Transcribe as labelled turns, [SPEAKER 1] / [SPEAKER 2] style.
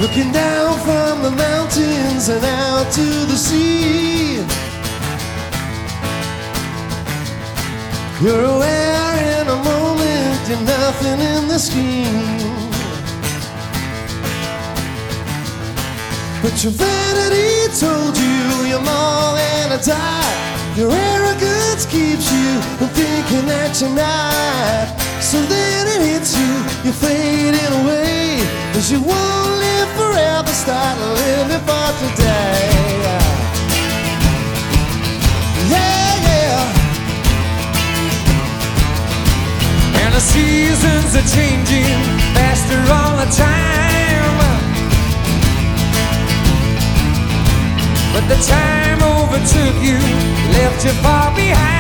[SPEAKER 1] looking down from the mountains and out to the sea. You're aware in a moment you're nothing in the scheme, but your vanity told you you're more than a type. Your arrogance keeps you from thinking that you're not. So then it hits you, you're fading away, 'cause you won't live forever, start living for today. Yeah, yeah.
[SPEAKER 2] And the seasons are changing faster all the time, but the time overtook you, left you far behind.